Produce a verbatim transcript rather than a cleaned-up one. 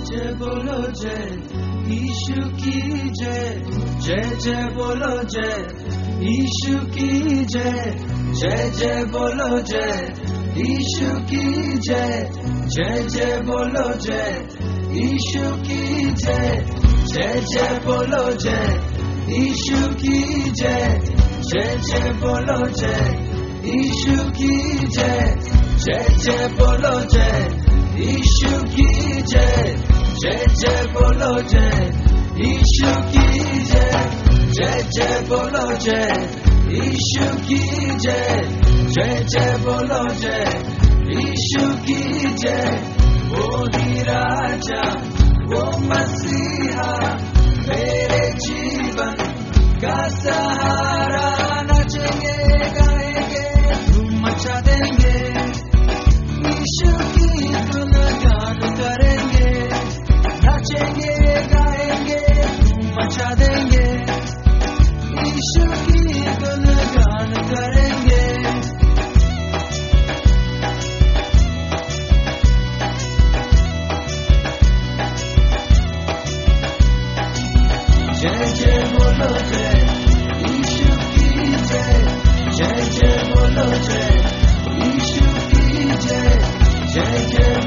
जय बोलो जय यीशु की जय, जय जय बोलो जय यीशु की जय, जय जय बोलो जय यीशु की जय, जय जय बोलो जय यीशु की जय, जय जय बोलो जय यीशु की जय, जय जय बोलो जय यीशु की जय, जय जय बोलो जय यीशु की जय, जय जय बोलो जय यीशु की जय, जय जय बोलो जय यीशु की जय, जय जय बोलो जय यीशु की जय। वो ही राजा वो मसीहा मेरे जीवन का सहारा, नाचेंगे गाएंगे धूम मचा देंगे, यीशु की गुणगान करेंगे, नाचेंगे गाएंगे धूम मचा देंगे, यीशु की गुणगान करेंगे। जय जय बोलो जय यीशु की जय, जय जय बोलो जय यीशु की जय, जय जय